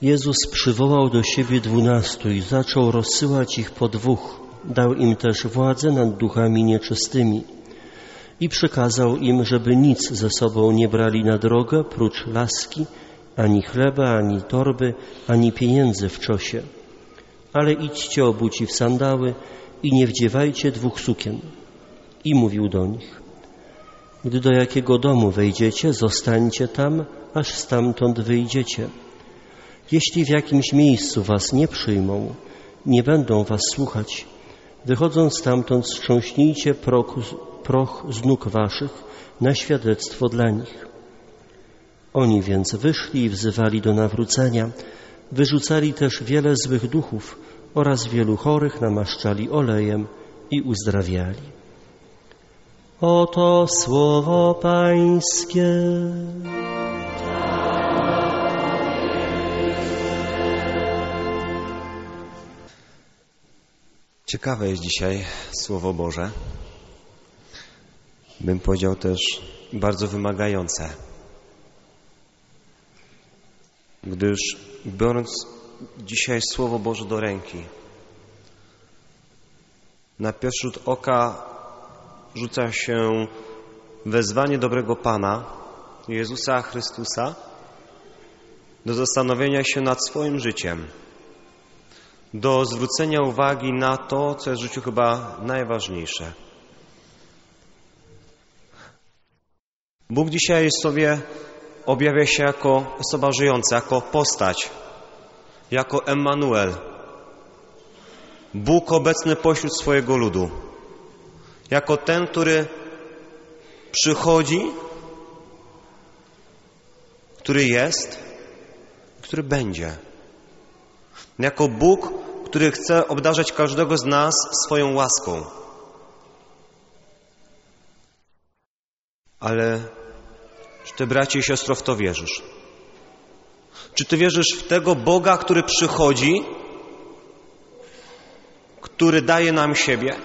Jezus przywołał do siebie 12 i zaczął rozsyłać ich po 2. Dał im też władzę nad duchami nieczystymi i przykazał im, żeby nic ze sobą nie brali na drogę, prócz laski, ani chleba, ani torby, ani pieniędzy w czosie. Ale idźcie obuci w sandały i nie wdziewajcie 2 sukien. I mówił do nich: gdy do jakiego domu wejdziecie, zostańcie tam, aż stamtąd wyjdziecie. Jeśli w jakimś miejscu was nie przyjmą, nie będą was słuchać, wychodząc stamtąd strząśnijcie proch z nóg waszych na świadectwo dla nich. Oni więc wyszli i wzywali do nawrócenia, wyrzucali też wiele złych duchów oraz wielu chorych namaszczali olejem i uzdrawiali. Oto słowo Pańskie. Ciekawe jest dzisiaj Słowo Boże. Bym powiedział też bardzo wymagające. Gdyż biorąc dzisiaj Słowo Boże do ręki, na pierwszy rzut oka rzuca się wezwanie dobrego Pana, Jezusa Chrystusa, do zastanowienia się nad swoim życiem, do zwrócenia uwagi na to, co jest w życiu chyba najważniejsze. Bóg dzisiaj sobie objawia się jako osoba żyjąca, jako postać, jako Emmanuel, Bóg obecny pośród swojego ludu, jako ten, który przychodzi, który jest, który będzie. Jako Bóg, który chce obdarzać każdego z nas swoją łaską. Ale czy ty, bracie i siostro, w to wierzysz? Czy ty wierzysz w tego Boga, który przychodzi, który daje nam siebie?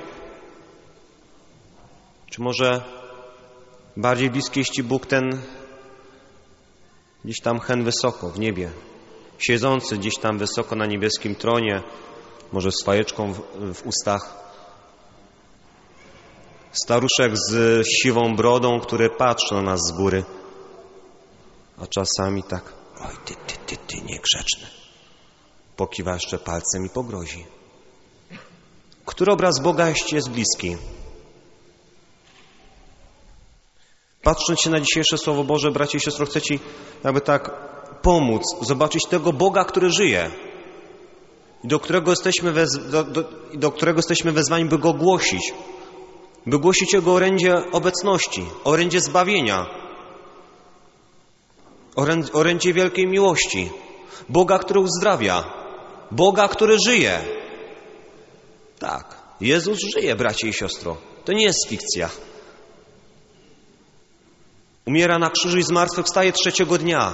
Czy może bardziej bliski jest ci Bóg ten gdzieś tam hen wysoko w niebie, siedzący gdzieś tam wysoko na niebieskim tronie, może z fajeczką w ustach, staruszek z siwą brodą, który patrzy na nas z góry, a czasami tak: oj, ty, niegrzeczny. Pokiwa jeszcze palcem i pogrozi. Który obraz Boga jest bliski? Patrząc się na dzisiejsze Słowo Boże, bracie i siostro, chcę ci jakby tak pomóc zobaczyć tego Boga, który żyje i do którego jesteśmy wezwani, by Go głosić. By głosić Jego orędzie obecności, orędzie zbawienia, orędzie wielkiej miłości. Boga, który uzdrawia. Boga, który żyje. Tak, Jezus żyje, bracie i siostro. To nie jest fikcja. Umiera na krzyżu i zmartwychwstaje 3. dnia.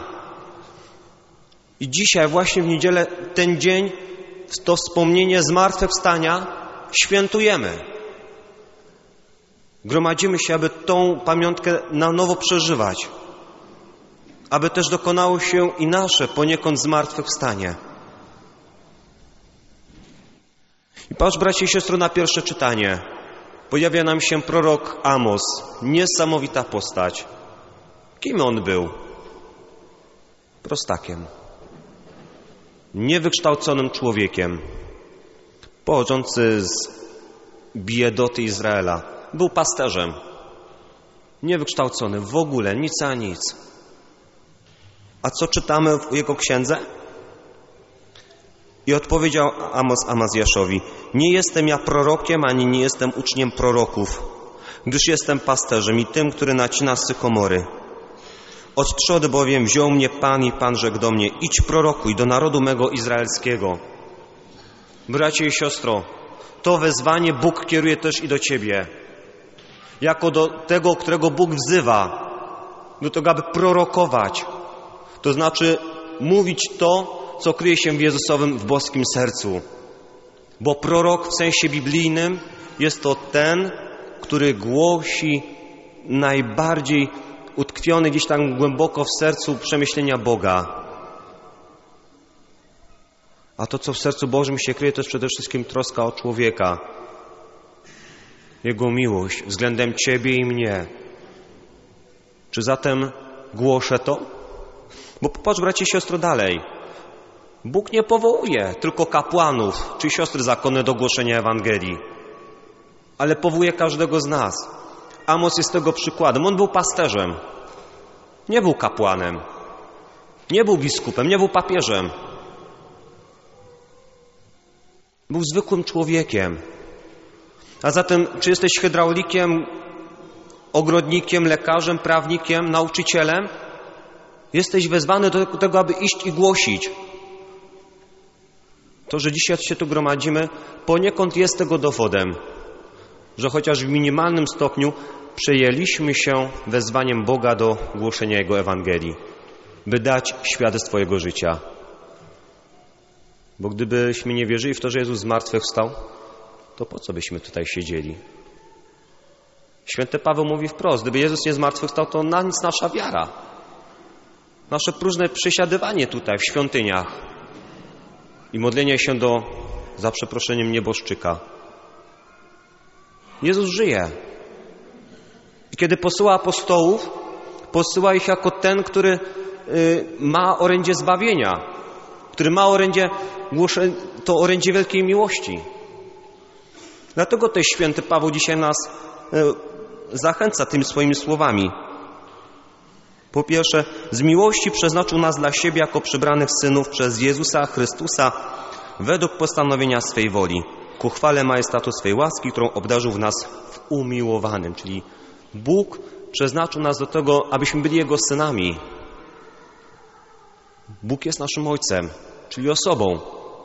I dzisiaj, właśnie w niedzielę, ten dzień, to wspomnienie zmartwychwstania świętujemy. Gromadzimy się, aby tą pamiątkę na nowo przeżywać. Aby też dokonało się i nasze poniekąd zmartwychwstanie. I patrz, bracie i siostro, na pierwsze czytanie. Pojawia nam się prorok Amos. Niesamowita postać. Kim on był? Prostakiem. Niewykształconym człowiekiem. Pochodzący z biedoty Izraela. Był pasterzem. Niewykształcony w ogóle, nic a nic. A co czytamy w jego księdze? I odpowiedział Amos Amazjaszowi: nie jestem ja prorokiem, ani nie jestem uczniem proroków, gdyż jestem pasterzem i tym, który nacina sykomory. Od trzody bowiem wziął mnie Pan i Pan rzekł do mnie: idź prorokuj do narodu mego izraelskiego. Bracie i siostro, to wezwanie Bóg kieruje też i do ciebie. Jako do tego, którego Bóg wzywa, do tego, aby prorokować. To znaczy mówić to, co kryje się w Jezusowym, w boskim sercu. Bo prorok w sensie biblijnym jest to ten, który głosi najbardziej utkwiony gdzieś tam głęboko w sercu przemyślenia Boga. A to, co w sercu Bożym się kryje, to jest przede wszystkim troska o człowieka. Jego miłość względem Ciebie i mnie. Czy zatem głoszę to? Bo popatrz, bracie i siostro, dalej. Bóg nie powołuje tylko kapłanów czy siostry zakonne do głoszenia Ewangelii, ale powołuje każdego z nas. Amos jest tego przykładem. On był pasterzem. Nie był kapłanem. Nie był biskupem, nie był papieżem. Był zwykłym człowiekiem. A zatem, czy jesteś hydraulikiem, ogrodnikiem, lekarzem, prawnikiem, nauczycielem? Jesteś wezwany do tego, aby iść i głosić. To, że dzisiaj się tu gromadzimy, poniekąd jest tego dowodem, że chociaż w minimalnym stopniu przejęliśmy się wezwaniem Boga do głoszenia Jego Ewangelii, by dać świadectwo Jego życia. Bo gdybyśmy nie wierzyli w to, że Jezus zmartwychwstał, to po co byśmy tutaj siedzieli? Święty Paweł mówi wprost, gdyby Jezus nie zmartwychwstał, to na nic nasza wiara. Nasze próżne przesiadywanie tutaj w świątyniach i modlenie się do, za przeproszeniem, nieboszczyka. Jezus żyje. I kiedy posyła apostołów, posyła ich jako ten, który ma orędzie zbawienia, który ma orędzie, to orędzie wielkiej miłości. Dlatego też święty Paweł dzisiaj nas zachęca tymi swoimi słowami. Po pierwsze, z miłości przeznaczył nas dla siebie jako przybranych synów przez Jezusa Chrystusa według postanowienia swej woli, ku chwale majestatu swej łaski, którą obdarzył w nas w umiłowanym. Czyli Bóg przeznaczył nas do tego, abyśmy byli Jego synami. Bóg jest naszym Ojcem, czyli osobą.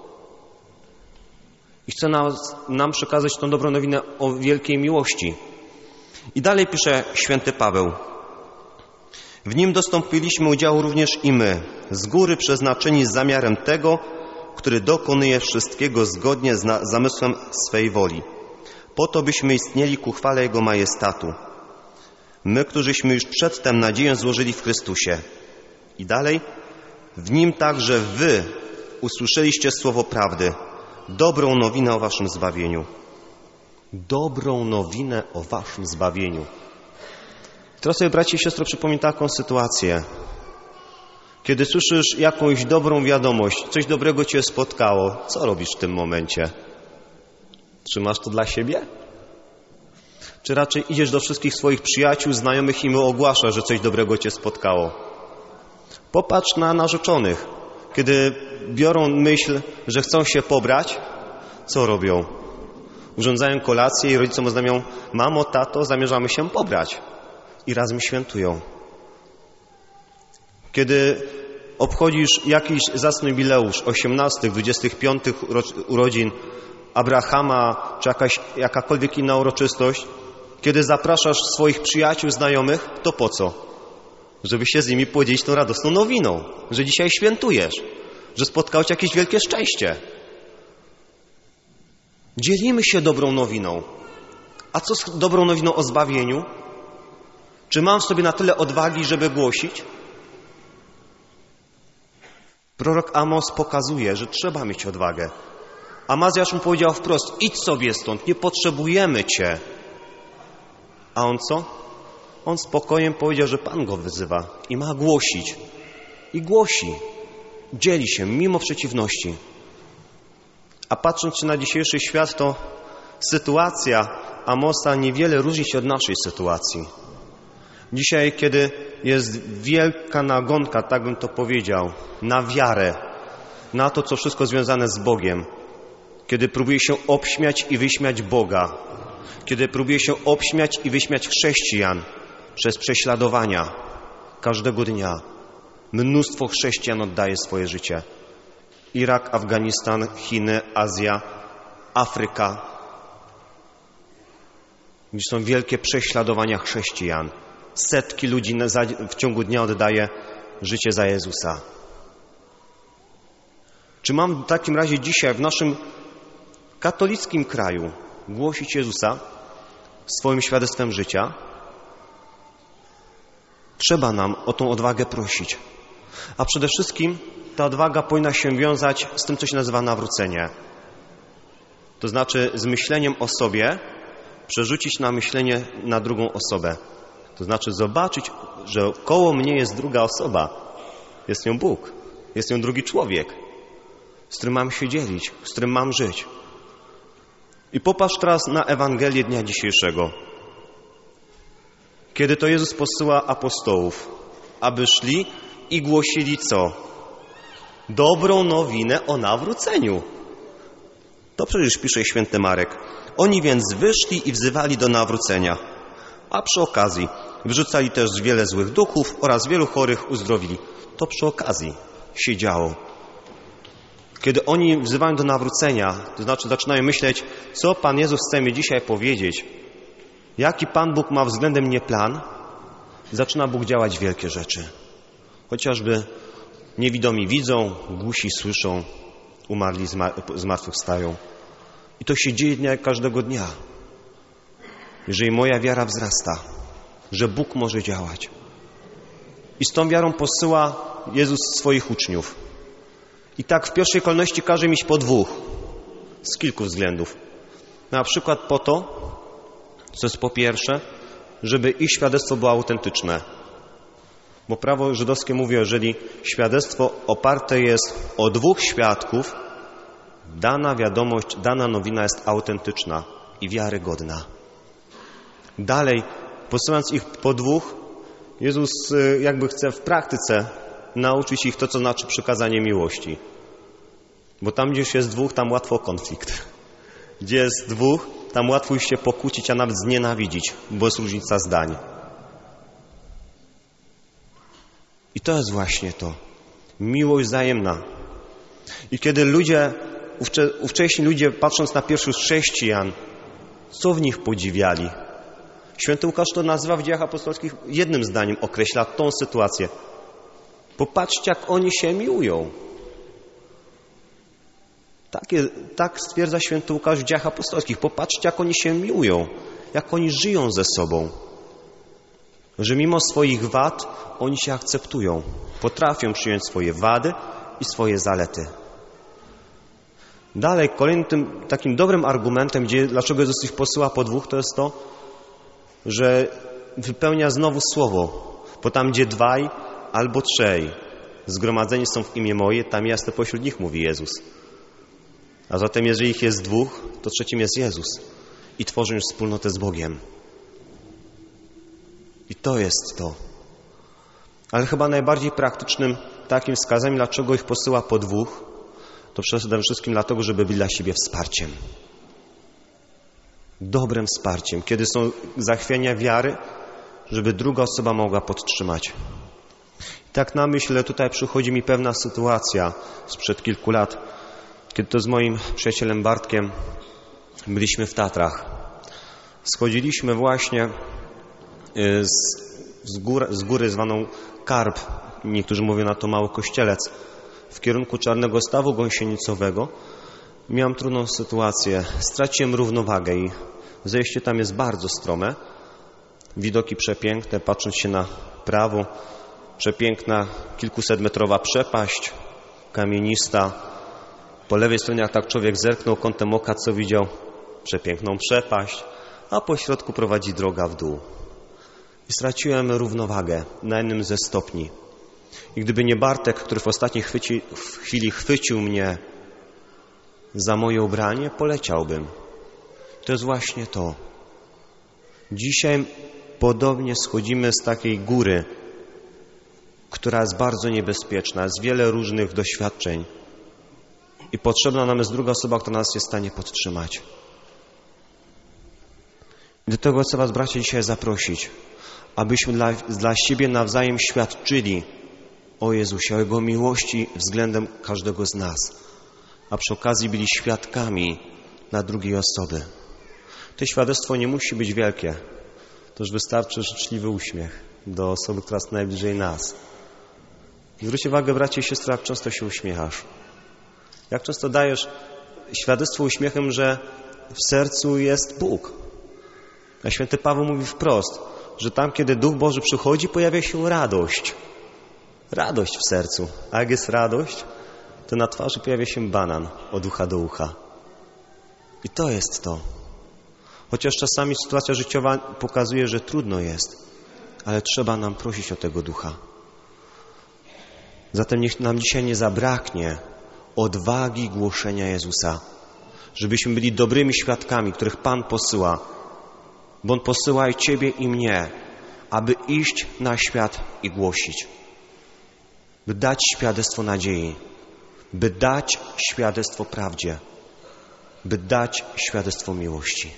I chce nam przekazać tą dobrą nowinę o wielkiej miłości. I dalej pisze święty Paweł. W Nim dostąpiliśmy udziału również i my, z góry przeznaczeni z zamiarem tego, który dokonuje wszystkiego zgodnie z zamysłem swej woli. Po to, byśmy istnieli ku chwale Jego majestatu. My, którzyśmy już przedtem nadzieję złożyli w Chrystusie. I dalej. W Nim także wy usłyszeliście słowo prawdy, dobrą nowinę o waszym zbawieniu. Dobrą nowinę o waszym zbawieniu. Teraz sobie, bracie i siostro, przypomnij taką sytuację. Kiedy słyszysz jakąś dobrą wiadomość, coś dobrego cię spotkało, co robisz w tym momencie? Trzymasz to dla siebie? Czy raczej idziesz do wszystkich swoich przyjaciół, znajomych i im ogłaszasz, że coś dobrego cię spotkało? Popatrz na narzeczonych. Kiedy biorą myśl, że chcą się pobrać, co robią? Urządzają kolację i rodzicom oznajmią: mamo, tato, zamierzamy się pobrać. I razem świętują. Kiedy obchodzisz jakiś zacny jubileusz, 18., 25. urodzin Abrahama, czy jakakolwiek inna uroczystość, kiedy zapraszasz swoich przyjaciół, znajomych, to po co? Żeby się z nimi podzielić tą radosną nowiną, że dzisiaj świętujesz, że spotkało cię jakieś wielkie szczęście. Dzielimy się dobrą nowiną. A co z dobrą nowiną o zbawieniu? Czy mam w sobie na tyle odwagi, żeby głosić? Prorok Amos pokazuje, że trzeba mieć odwagę. Amazjasz mu powiedział wprost: idź sobie stąd, nie potrzebujemy cię. A on co? On spokojem powiedział, że Pan go wyzywa i ma głosić. I głosi. Dzieli się mimo przeciwności. A patrząc się na dzisiejszy świat, to sytuacja Amosa niewiele różni się od naszej sytuacji. Dzisiaj, kiedy jest wielka nagonka, tak bym to powiedział, na wiarę, na to, co wszystko związane z Bogiem, kiedy próbuje się obśmiać i wyśmiać Boga, kiedy próbuje się obśmiać i wyśmiać chrześcijan przez prześladowania każdego dnia, mnóstwo chrześcijan oddaje swoje życie. Irak, Afganistan, Chiny, Azja, Afryka, gdzie są wielkie prześladowania chrześcijan. Setki ludzi w ciągu dnia oddaje życie za Jezusa. Czy mam w takim razie dzisiaj w naszym katolickim kraju głosić Jezusa swoim świadectwem życia? Trzeba nam o tą odwagę prosić. A przede wszystkim ta odwaga powinna się wiązać z tym, co się nazywa nawrócenie. To znaczy z myśleniem o sobie przerzucić na myślenie na drugą osobę. To znaczy zobaczyć, że koło mnie jest druga osoba. Jest nią Bóg. Jest nią drugi człowiek, z którym mam się dzielić, z którym mam żyć. I popatrz teraz na Ewangelię dnia dzisiejszego. Kiedy to Jezus posyła apostołów, aby szli i głosili co? Dobrą nowinę o nawróceniu. To przecież pisze święty Marek. Oni więc wyszli i wzywali do nawrócenia, a przy okazji wyrzucali też wiele złych duchów oraz wielu chorych uzdrowili. To przy okazji się działo. Kiedy oni wzywają do nawrócenia, to znaczy zaczynają myśleć, co Pan Jezus chce mi dzisiaj powiedzieć, jaki Pan Bóg ma względem mnie plan, zaczyna Bóg działać wielkie rzeczy. Chociażby niewidomi widzą, głusi słyszą, umarli zmartwychwstają. I to się dzieje każdego dnia. Jeżeli moja wiara wzrasta, że Bóg może działać. I z tą wiarą posyła Jezus swoich uczniów. I tak w pierwszej kolejności każe im iść po dwóch. Z kilku względów. Na przykład po to, co jest po pierwsze, żeby ich świadectwo było autentyczne. Bo prawo żydowskie mówi, jeżeli świadectwo oparte jest o dwóch świadków, dana wiadomość, dana nowina jest autentyczna i wiarygodna. Dalej, posyłając ich po dwóch, Jezus jakby chce w praktyce nauczyć ich to, co znaczy przykazanie miłości. Bo tam, gdzie już jest dwóch, tam łatwo konflikt. Gdzie jest dwóch, tam łatwo już się pokłócić, a nawet znienawidzić, bo jest różnica zdań. I to jest właśnie to. Miłość wzajemna. I kiedy ówcześni ludzie, patrząc na pierwszych chrześcijan, co w nich podziwiali? Święty Łukasz to nazywa w Dziejach Apostolskich jednym zdaniem, określa tą sytuację. Popatrzcie, jak oni się miłują. Tak stwierdza Święty Łukasz w Dziejach Apostolskich. Popatrzcie, jak oni się miłują, jak oni żyją ze sobą. Że mimo swoich wad oni się akceptują. Potrafią przyjąć swoje wady i swoje zalety. Dalej, kolejnym tym takim dobrym argumentem, dlaczego Jezus ich posyła po dwóch, to jest to, że wypełnia znowu słowo. Bo tam, gdzie dwaj albo trzej zgromadzeni są w imię moje, tam ja jestem pośród nich, mówi Jezus. A zatem, jeżeli ich jest dwóch, to trzecim jest Jezus. I tworzą już wspólnotę z Bogiem. I to jest to. Ale chyba najbardziej praktycznym takim wskazaniem, dlaczego ich posyła po dwóch, to przede wszystkim dlatego, żeby byli dla siebie wsparciem. Dobrym wsparciem. Kiedy są zachwiania wiary, żeby druga osoba mogła podtrzymać. I tak na myśl tutaj przychodzi mi pewna sytuacja sprzed kilku lat, kiedy to z moim przyjacielem Bartkiem byliśmy w Tatrach. Schodziliśmy właśnie z góry zwaną Karb, niektórzy mówią na to Mały Kościelec, w kierunku Czarnego Stawu Gąsienicowego. Miałem trudną sytuację. Straciłem równowagę i zejście tam jest bardzo strome. Widoki przepiękne, patrząc się na prawo, przepiękna kilkusetmetrowa przepaść, kamienista. Po lewej stronie, jak tak człowiek zerknął kątem oka, co widział? Przepiękną przepaść, a po środku prowadzi droga w dół. I straciłem równowagę na jednym ze stopni. I gdyby nie Bartek, który w ostatniej chwili chwycił mnie za moje ubranie, poleciałbym. To jest właśnie to. Dzisiaj podobnie schodzimy z takiej góry, która jest bardzo niebezpieczna, jest wiele różnych doświadczeń. I potrzebna nam jest druga osoba, która nas jest w stanie podtrzymać. Do tego chcę was, bracia, dzisiaj zaprosić, abyśmy dla siebie nawzajem świadczyli o Jezusie, o Jego miłości względem każdego z nas, a przy okazji byli świadkami dla drugiej osoby. To świadectwo nie musi być wielkie. To już wystarczy życzliwy uśmiech do osoby, która jest najbliżej nas. Zwróćcie uwagę, bracie i siostry, jak często się uśmiechasz. Jak często dajesz świadectwo uśmiechem, że w sercu jest Bóg. A święty Paweł mówi wprost, że tam, kiedy Duch Boży przychodzi, pojawia się radość. radość w sercu. A jak jest radość, to na twarzy pojawia się banan od ucha do ucha. I to jest to. Chociaż czasami sytuacja życiowa pokazuje, że trudno jest, ale trzeba nam prosić o tego ducha. Zatem niech nam dzisiaj nie zabraknie odwagi głoszenia Jezusa, żebyśmy byli dobrymi świadkami, których Pan posyła, bo On posyła i Ciebie i mnie, aby iść na świat i głosić, by dać świadectwo nadziei, by dać świadectwo prawdzie, by dać świadectwo miłości.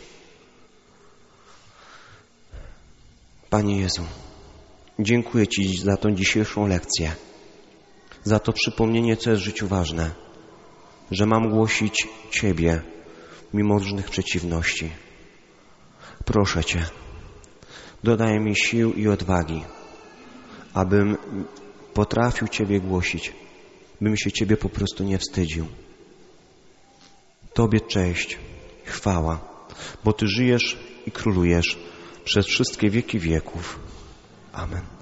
Panie Jezu, dziękuję Ci za tą dzisiejszą lekcję, za to przypomnienie, co jest w życiu ważne, że mam głosić Ciebie mimo różnych przeciwności. Proszę Cię, dodaj mi sił i odwagi, abym potrafił Ciebie głosić, bym się Ciebie po prostu nie wstydził. Tobie cześć, chwała, bo Ty żyjesz i królujesz przez wszystkie wieki wieków. Amen.